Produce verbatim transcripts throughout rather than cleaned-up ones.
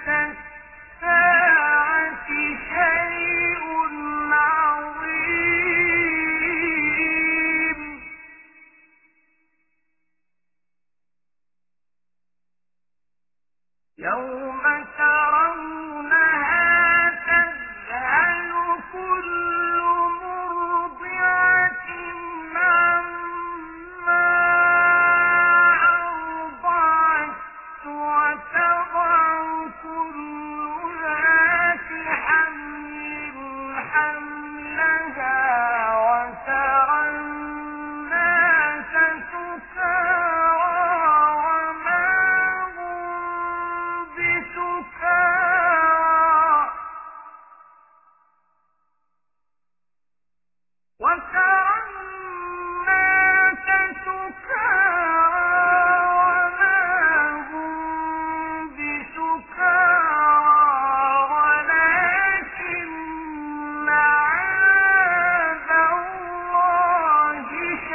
الساعة شيء عظيم يوم ترونها تذهل كل مرضعة عما أرضعت وتضع كل ذات حمل حملها وترى الناس سكارى وما هم بسكارى وترى الناس سكارى وما هم بسكارى ولكن عذاب الله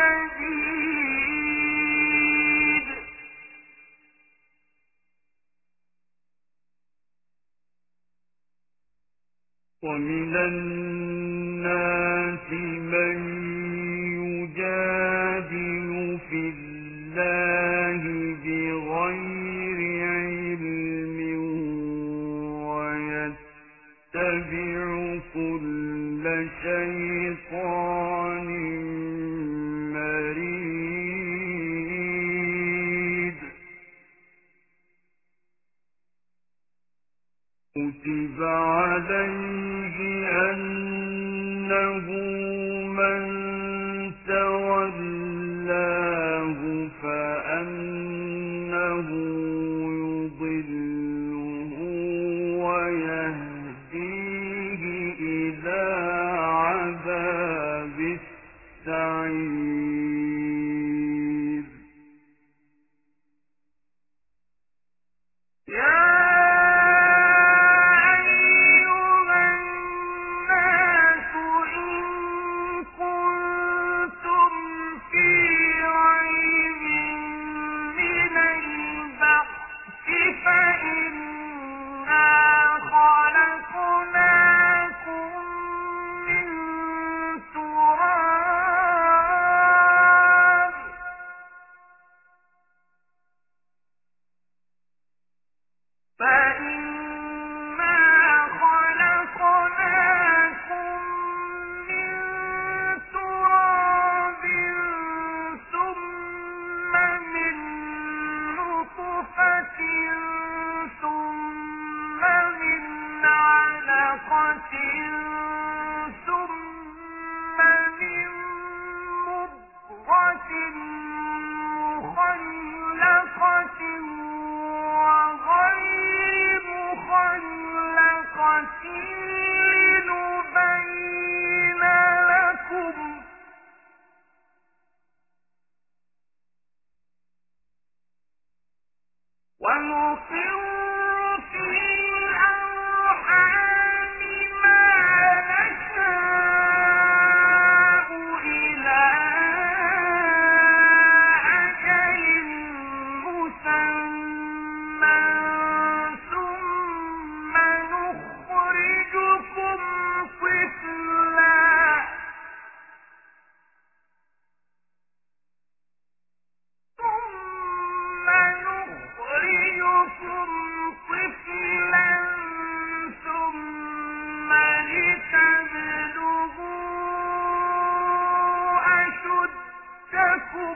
شديد ومن الناس من يجادل في الله بغير علم ويتبع كل شيطان مريد كتب عليه أنه من تولاه فأنه يضله ويهديه إلى عذاب السعير يا ونقر في الأرحام ما نشاء إلى أجل مسمى ثم نخرجكم طفلا ثم نخرجكم طفلا ثم لتبلغوا أشدكم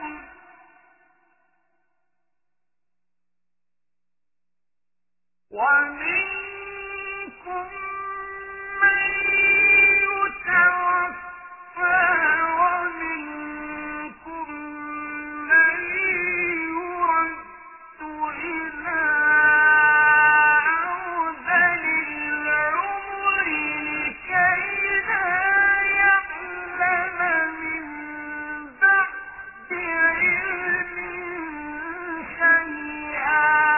ومنكم من يتوفى ومنكم من يرد إلى أرذل العمر لكي لا يعلم من بعد علم شيئا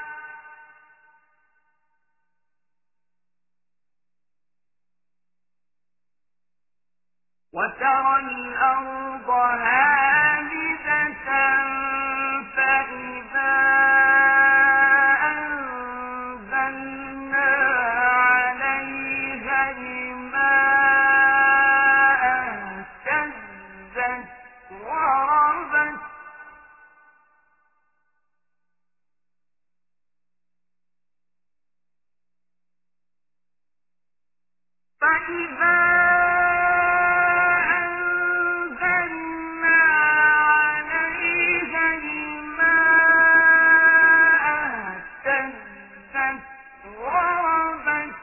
وترى الأرض هامدة فإذا أنزلنا إذا أنزلنا عليها الماء اهتزت وربت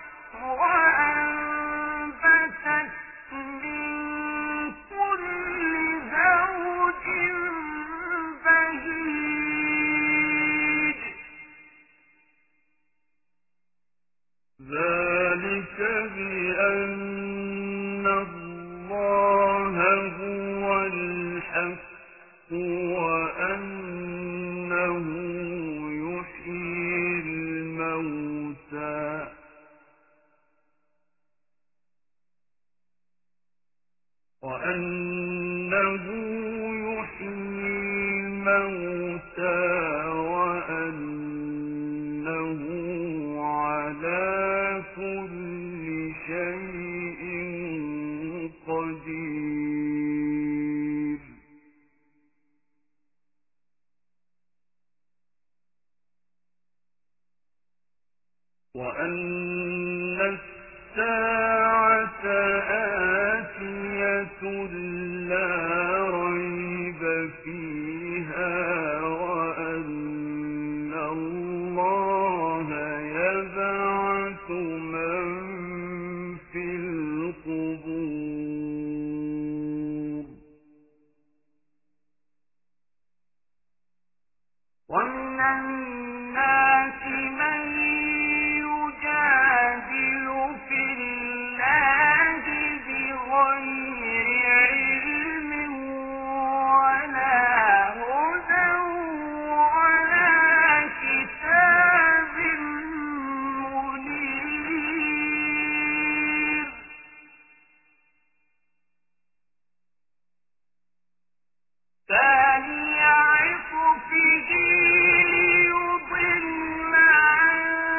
وأنبتت من كل زوج بهيج ذلك بأن الله هو الحق وأنه يحيي الموتى وأنه يحيي الموتى وأنه على كل شيء قدير وأن الساعة آتية لا ريب فيها وأن الله يبعث من في القبور ومن الناس من يجادل في الله بغير علم ولا هدى ولا كتاب منير ثاني عطفه ليضل عن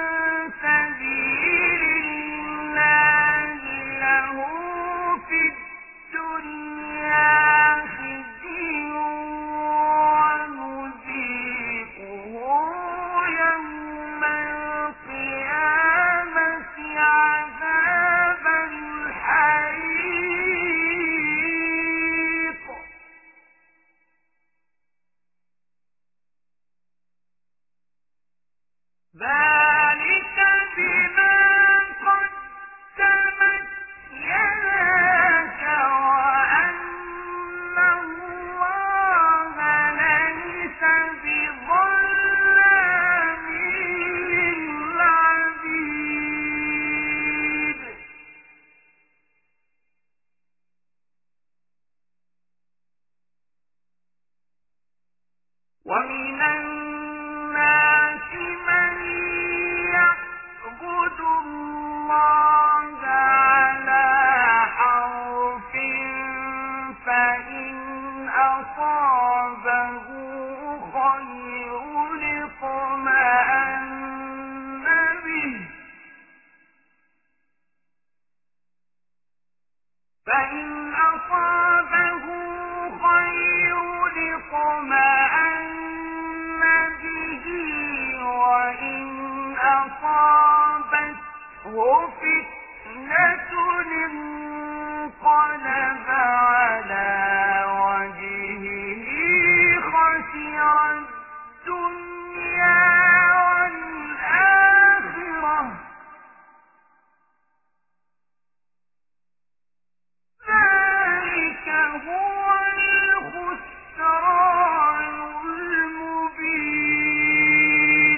سبيل الله له في الدنيا خزي ونذيقه يوم القيامة عذاب الحريق ذلك بما قدمت يداك وأن الله ليس بظلام للعبيد ومن الناس من يعبد الله على حرف فإن أصابه خير اطمأن به فإن أصابه خير اطمأن به وإن أصابته فتنة انقلب على وجهه خسر الدنيا والآخرة ذلك هو الخسران المبين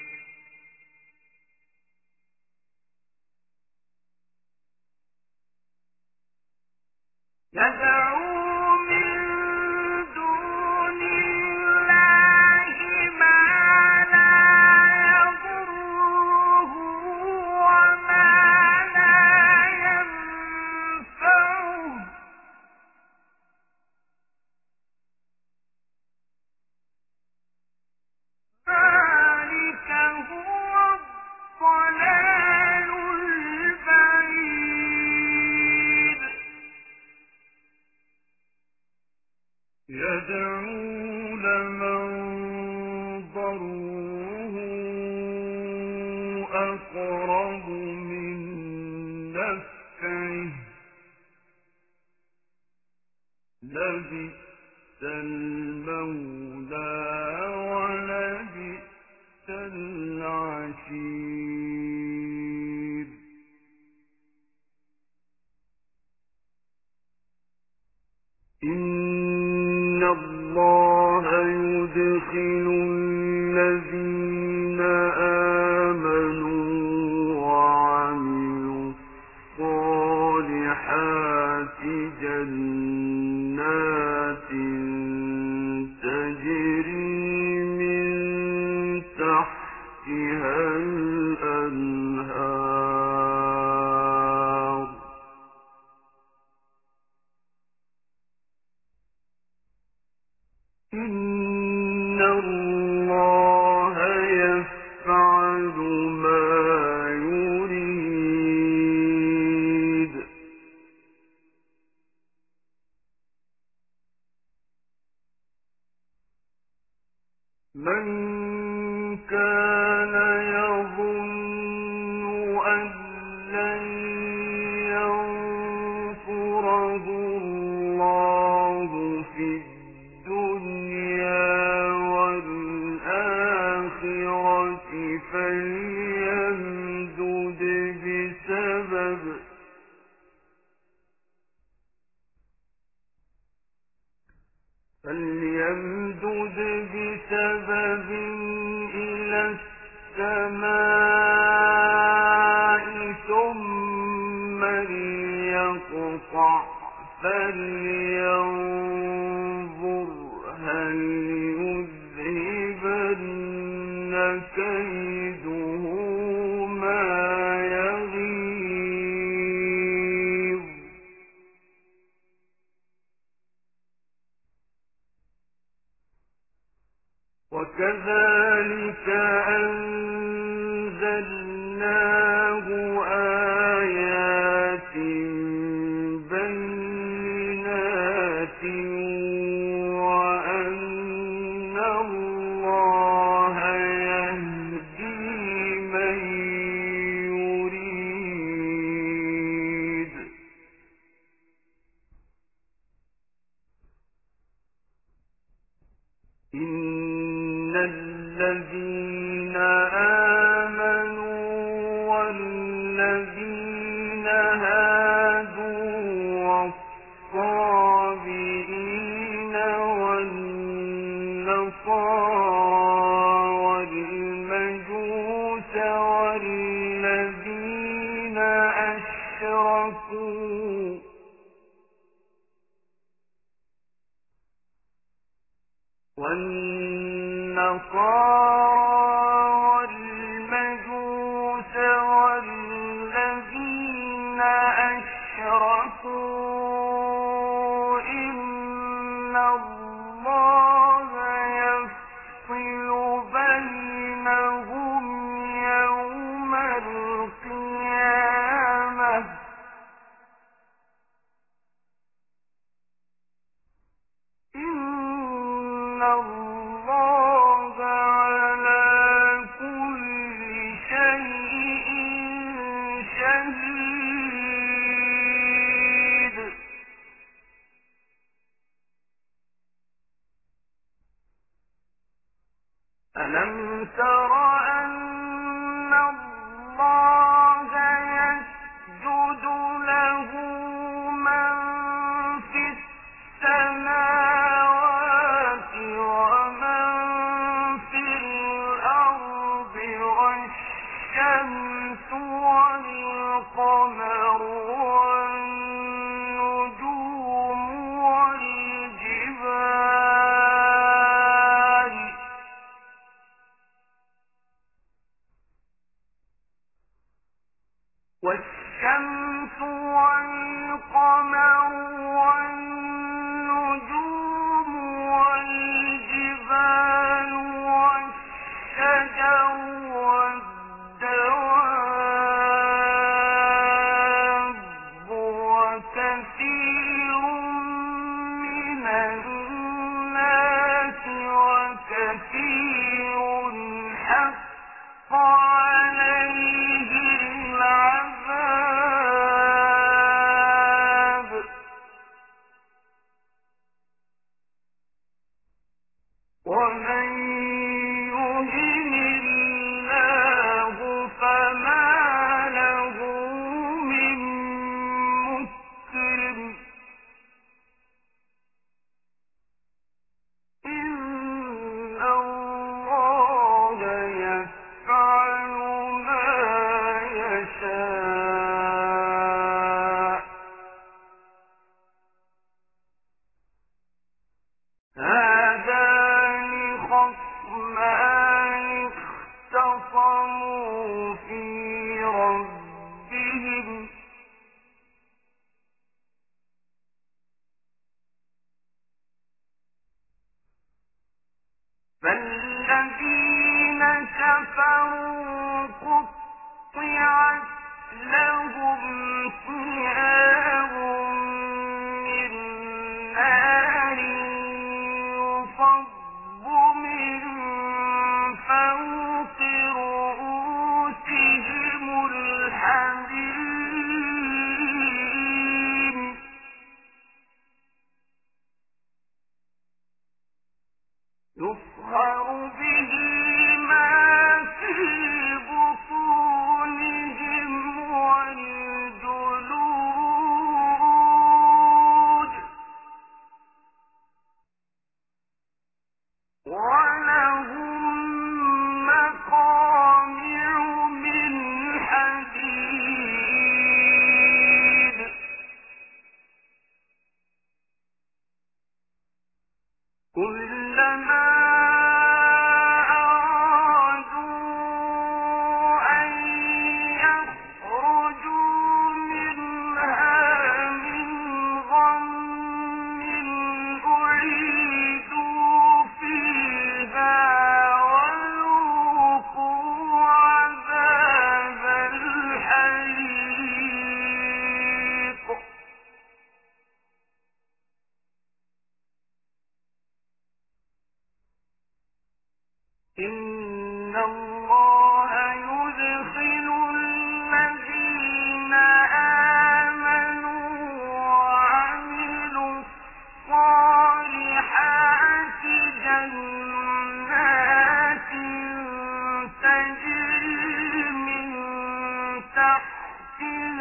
يدعو من دون الله ما لا يضره وما لا ينفعه ذلك هو الضلال البعيد يدعو لمن ضره أقرب من نفعه لبئس المولى ولبئس العشير إن الله يدخل الذين آمنوا وعملوا الصالحات جنات تجري من تحتها الأنهار إن الله يفعل ما يريد من كان يظن أن لن ينصره الله في الدنيا والآخرة فليمدد بسبب فليمدد بسبب إلى السماء ثم ليقطع فلينظر هل يذهبن كيده ما يغيظ وكذلك أنزلناه آيات بينات وأن الله يهدي من يريد إن الذين آمنوا والذين هادوا والصابئين والنصارى والمجوس والذين أشركوا والنصارى والمجوس والذين أشركوا إن الله يفصل بينهم يوم القيامة إن الله على كل شيء شهيد ألم تر أن الله يسجد له من في السماوات ومن في الأرض والشمس والقمر والنجوم والجبال والشمس والقمر والنجوم والجبال والشجر والدواب وكثير من الناس وكثير حق عليه العذاب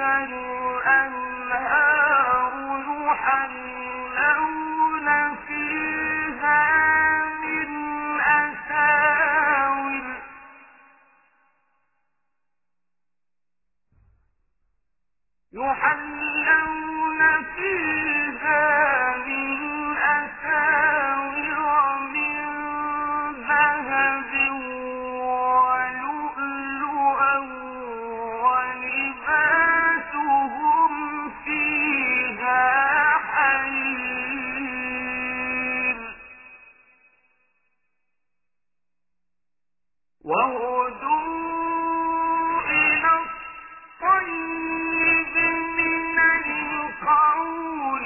الأنهار يحلون فيها من أساور يحلون فيها من أساور من ذهب ولؤلؤا ولباسهم فيها حرير وهدوا إلى الطيب من القول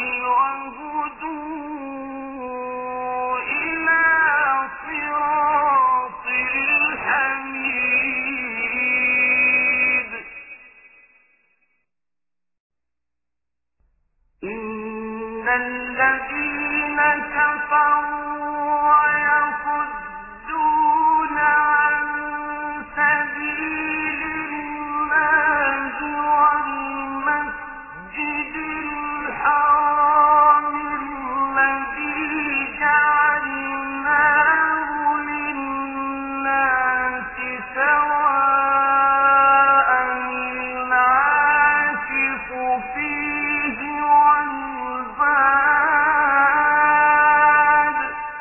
وهدوا إلى صراط الحميد إن الذين كفروا ويصدون عن سبيل الله والمسجد الحرام الذي جعلناه للناس سواء العاكف فيه والباد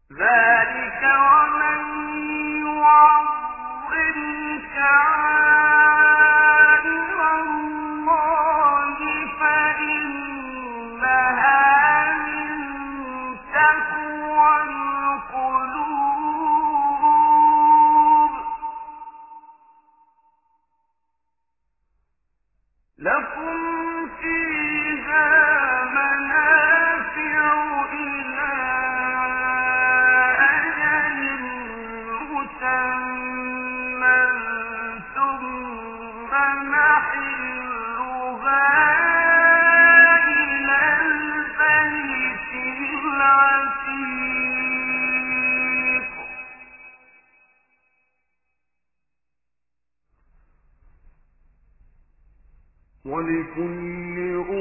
ذلك ومن يعظم شعائر الله فإنها من تقوى القلوب لكم فيها منافع إلى أجل مسمى ثم محلها إلى البيت العتيق ولكل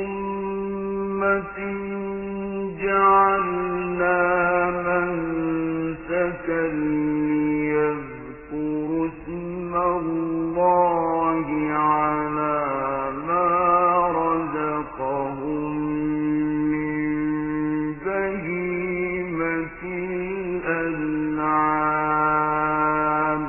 أمة جعلنا منسكا ليذكروا اسم الله على ما رزقهم من بهيمة الأنعام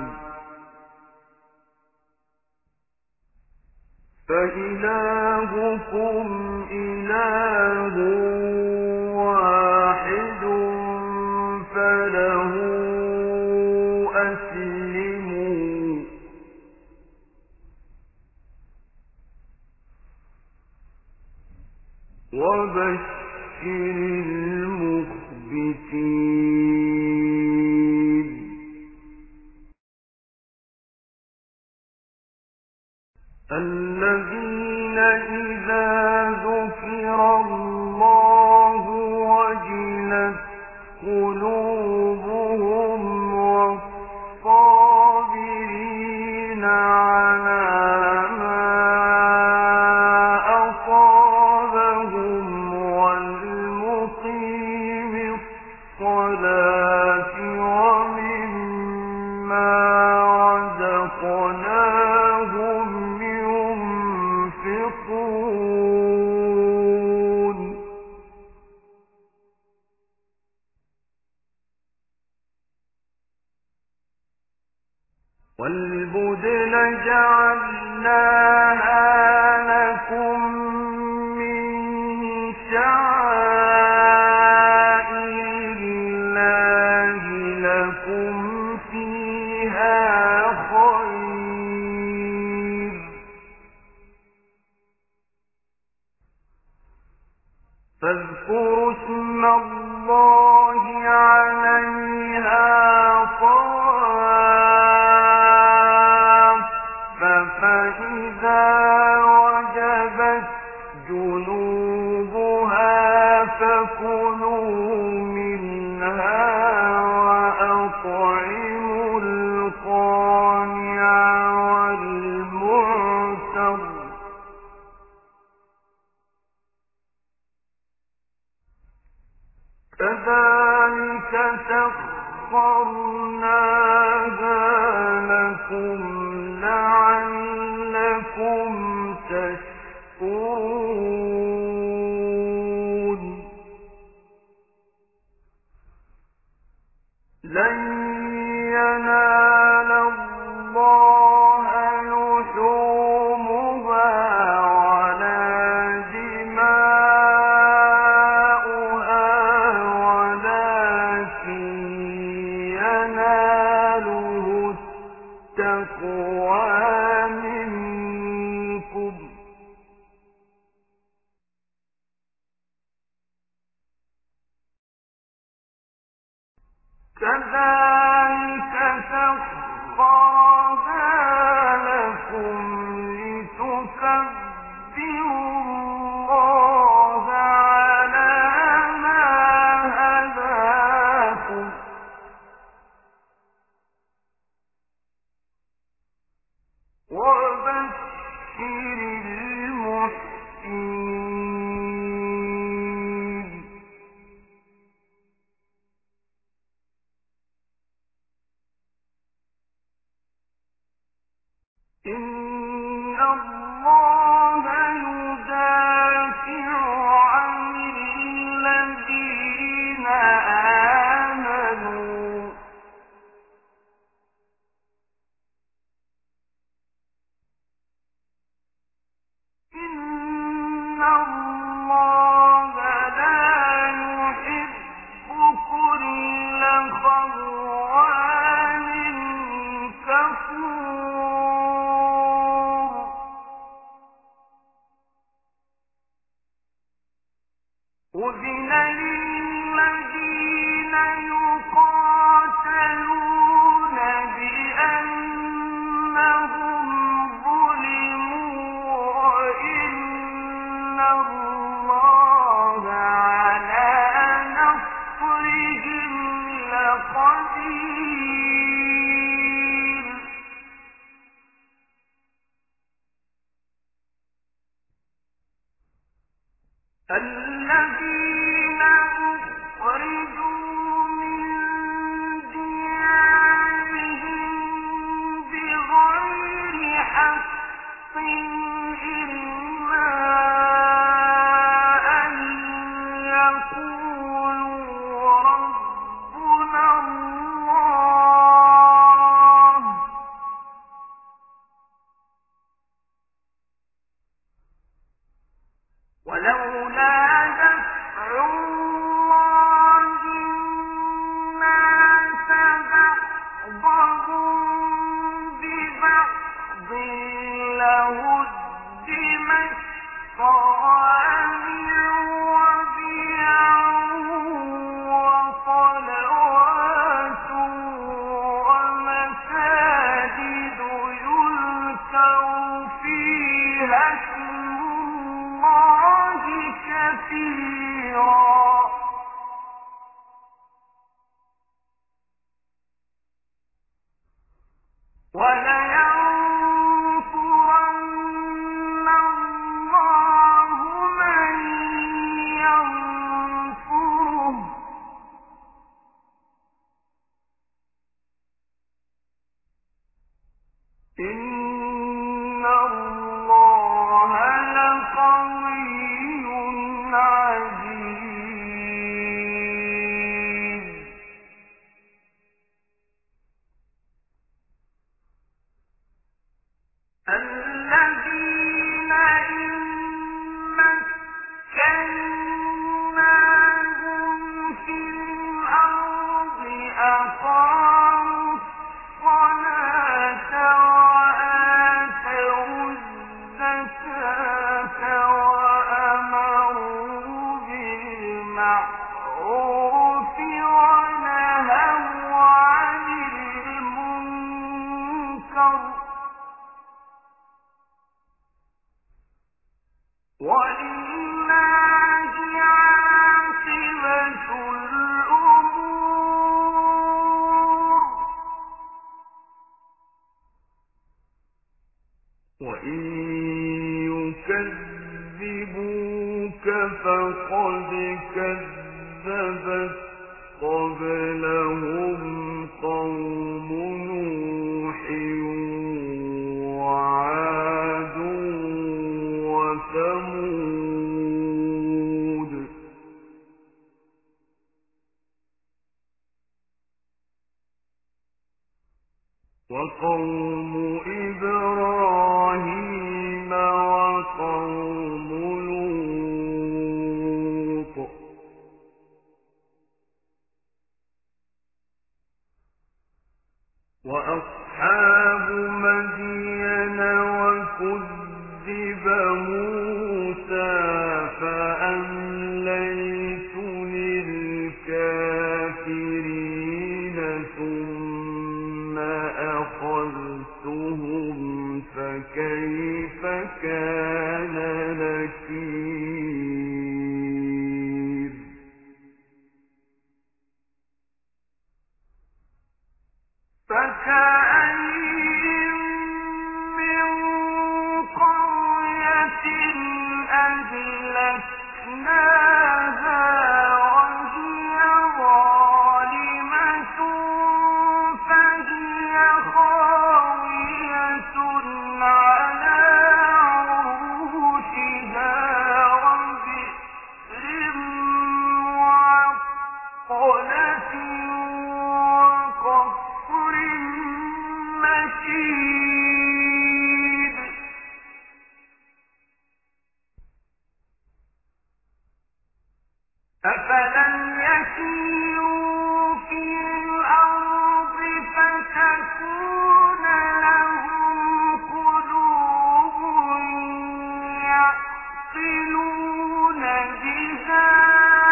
فإلهكم إله واحد فله أسلموا وبشر المخبتين الذين إذا ذكر الله وجلت قلوبهم والصابرين على ما أصابهم والمقيم الصلاة ومما رزقناهم ينفقون والبدن جعلناها لكم من شعائر الله لكم فيها خير فاذكروا اسم الله عليها صواف فإذا وجبت جنوبها فكلوا منها وأطعموا القانع والمعتر كذلك سخرناها لكم لعلكم تشكرون لن ينال الله لحومها ولا دماؤها ولكن يناله التقوى منكم كذلك سخرها لكم لتكبروا الله على ما هداكم وبشر المحسنين أذن للذين يقاتلون بأنهم ظلموا وإن الله على نصرهم لقدير الذين أخرجوا من ديارهم بغير حق إلا أن يقولوا ربنا الله ولولا دفع الله الناس بعضهم ببعض لهدمت صوامع وبيع وصلوات ومساجد يذكر فيها اسم الله كثيرا ولينصرن الله من ينصره إن الله لقوي عزيز الذين إن مكناهم في الأرض أقاموا الصلاة وآتوا الزكاة وأمروا بالمعروف ونهوا عن المنكر ولله عاقبة الأمور وإن يكذبوك فقد كذبت قبلهم قوم نوح وعاد وثمود وقوم إبراهيم وقوم لوط وأصحاب مدين وكذب موسى فأمليت للكافرين ثم أخذتهم فكيف كان نكير فكأين من قرية أهلكناها وهي ظالمة فهي خاوية على عروشها وبئر معطلة وقصر مشيد أفلم يسيروا في الأرض فتكون لهم قلوب يعقلون بها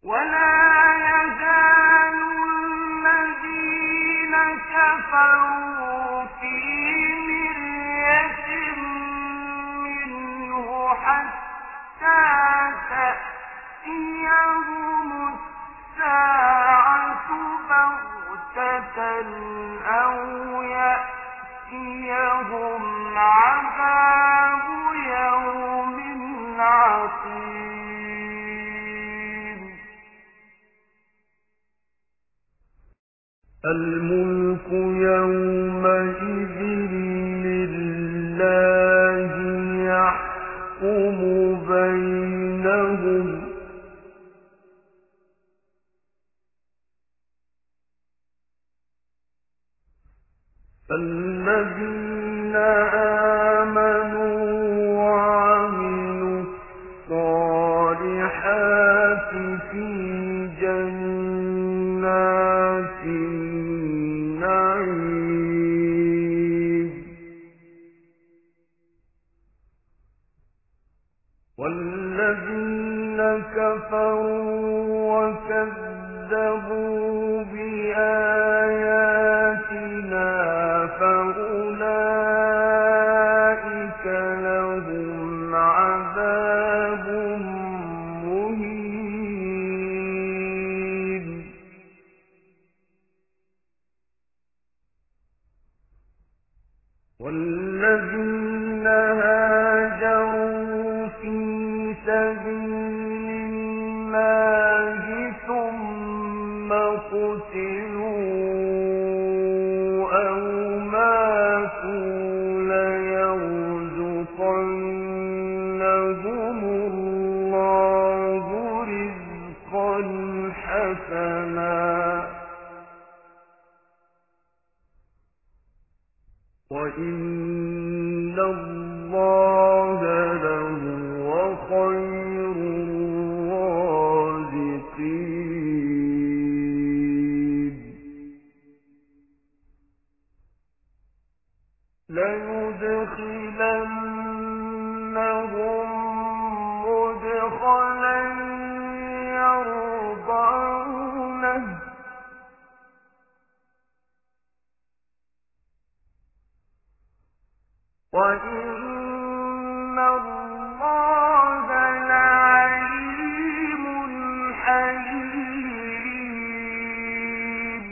ولا يزال الذين كفروا في مرية منه حتى تأتيهم الساعة بغتة أو يأتيهم عذاب يوم عقيم. الملك يومئذ لله يحكم بينهم الذين آمنوا وعملوا الصالحات في جنات النعيم والذين كفروا وكذبوا بآياتنا فأولئك لهم عذاب مهين. والذين هاجروا في سبيل الله ثم قتلوا أو ماتوا ليرزقنهم الله رزقا حسنا وإن الله لهو خير الرازقين. ليدخلنهم مدخلا يرضونه وإن الله لعليم حليم.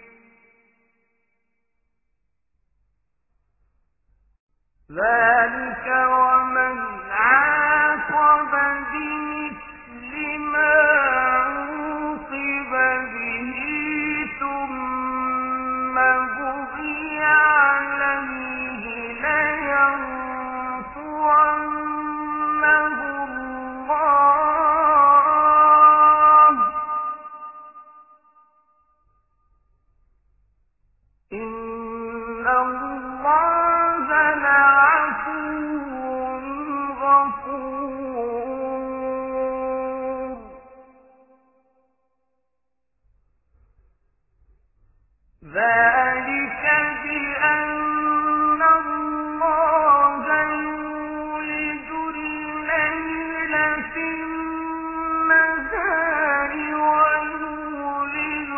ذلك ومن عاقب بمثل ما عوقب به ثم بغي عليه لينصرنه الله إن الله لعفو غفور. ذلك بأن الله يولج الليل في النهار ويولج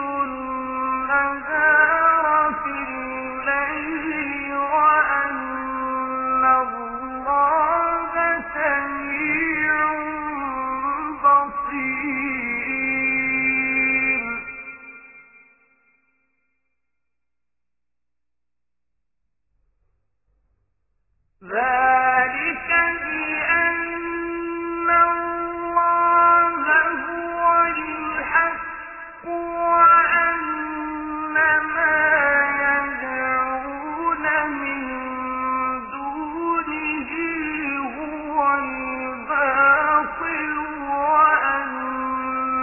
النهار في الليل وأن الله سميع بصير. ذلك بأن الله هو الحق وأن ما يدعون من دونه هو الباطل وأن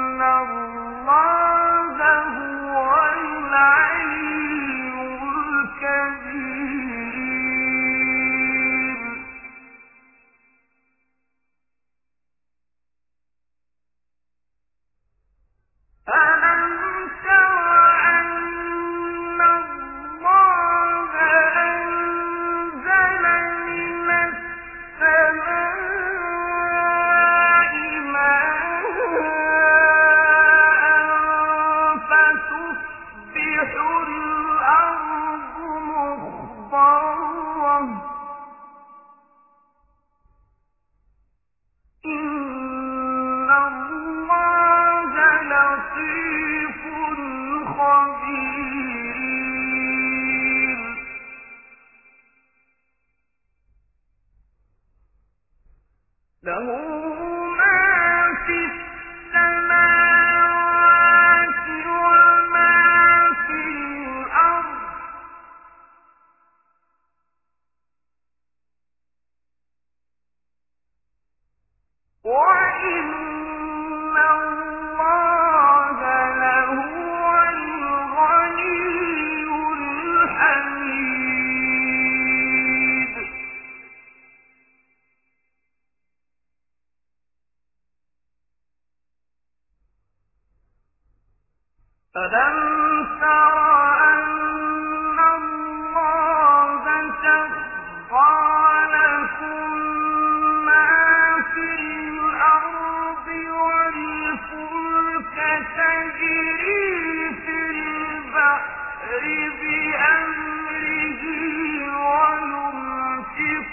ألم تر أن الله سخر لكم ما في الأرض والفلك تجري في البحر بأمره ويمسك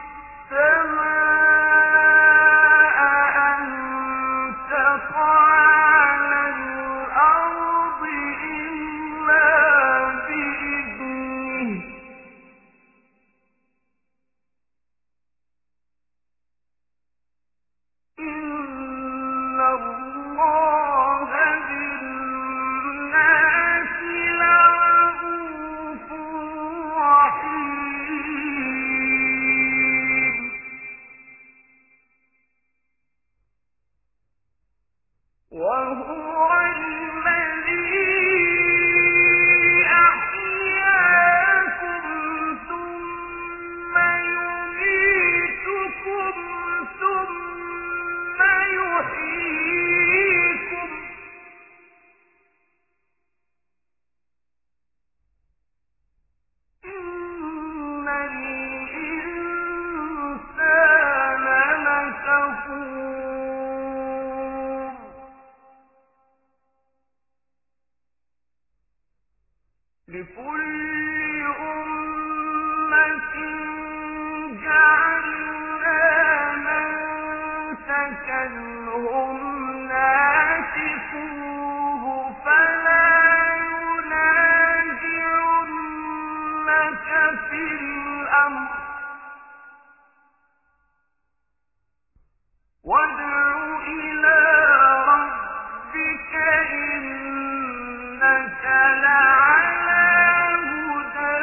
السماء أن تقع على الأرض إلا بإذنه إن الله بالناس لرءوف رحيم وهو الذي أحياكم ثم يميتكم ثم يحييكم إن الإنسان لكفور لكل أمة جعلنا منسكا هم ناسكوه فلا ينازعنك في الأمر وادع إلى ربك إنك لعلى هدى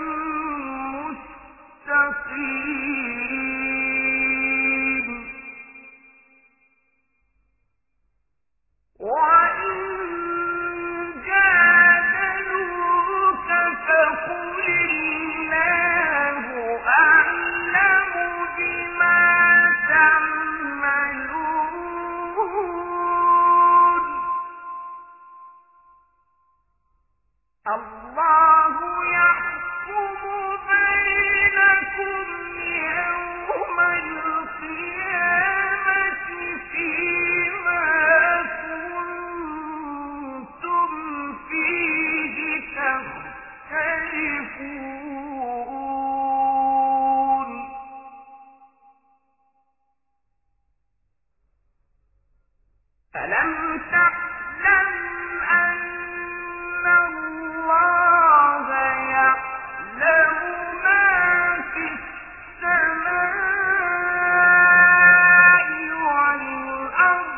مستقيم وإن جادلوك فقل الله أعلم بما تعملون الله يحكم بينكم يوم القيامة فيما كنتم فيه تختلفون ألم تعلم أن الله يعلم ما في السماء والأرض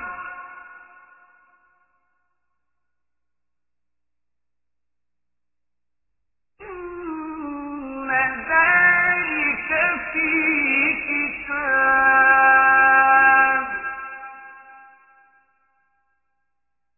إن ذلك في كتاب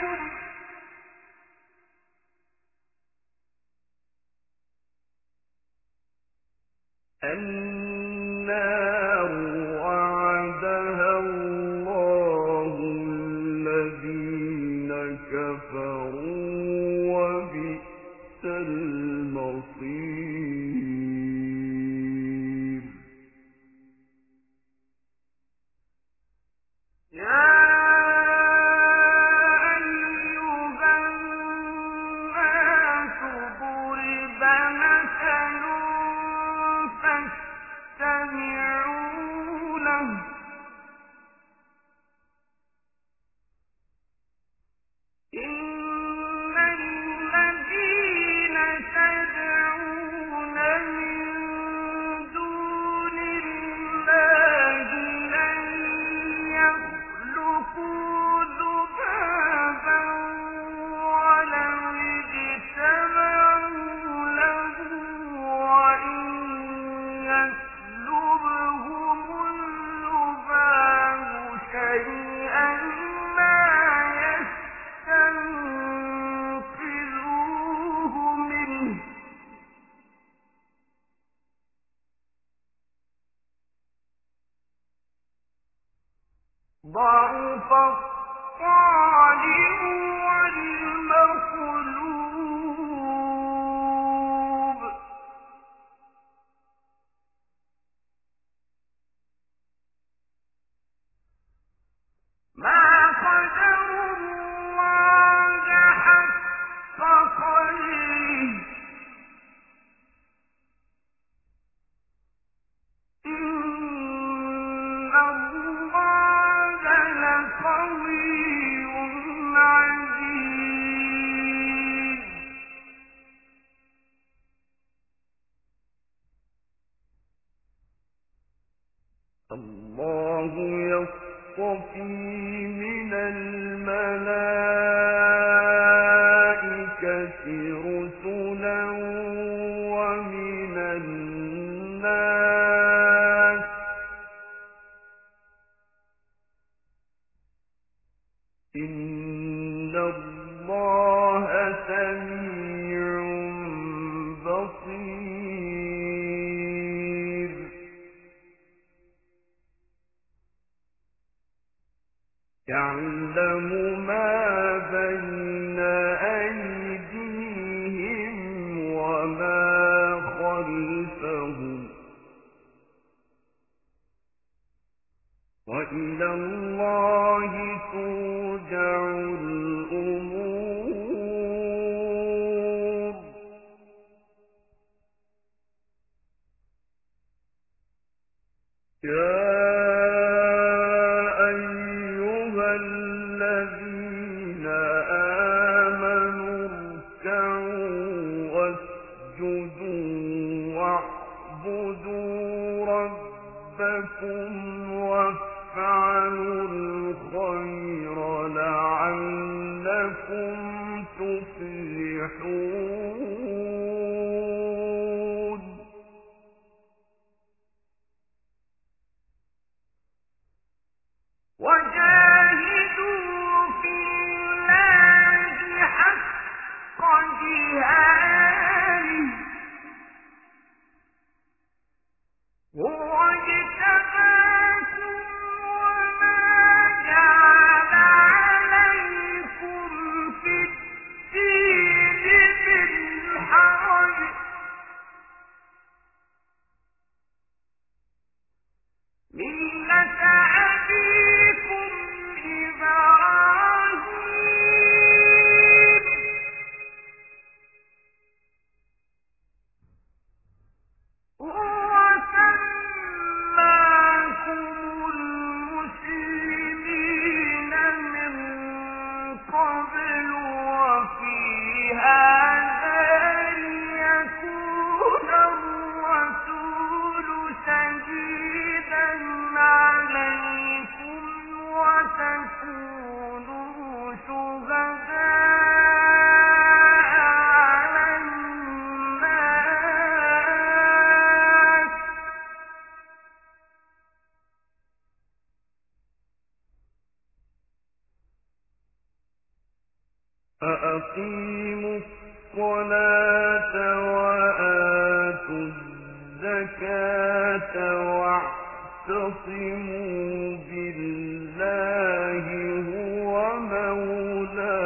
النار وعدها الله الذين كفروا وبئس المصير. يا ضعف الطالب والمطلوب. ما قدروا الله حق قدره إن الله لقوي عزيز. الله يصطفي من الملائكة رسلا ومن الناس إن الله سميع بصير. يعلم ما بين أيديهم وما خلفهم وإلى الله ترجع الأمور. يا أيها الذين آمنوا اركعوا واسجدوا واعبدوا ربكم وافعلوا الخير لعلكم تفلحون. وجاهدوا في الله حق جهاده هو اجتباكم وما جعل عليكم في الدين من حرج ملة أبيكم إبراهيم هو سماكم المسلمين من قبل وفي هذا ليكون الرسول شهيدا عليكم وتكونوا شهداء على الناس. أَأَقِيمُوا الصَّلَاةَ وَآتُوا الزَّكَاةَ وَاعْتَصِمُوا بِاللَّهِ هُوَ مَوْلَاكُمْ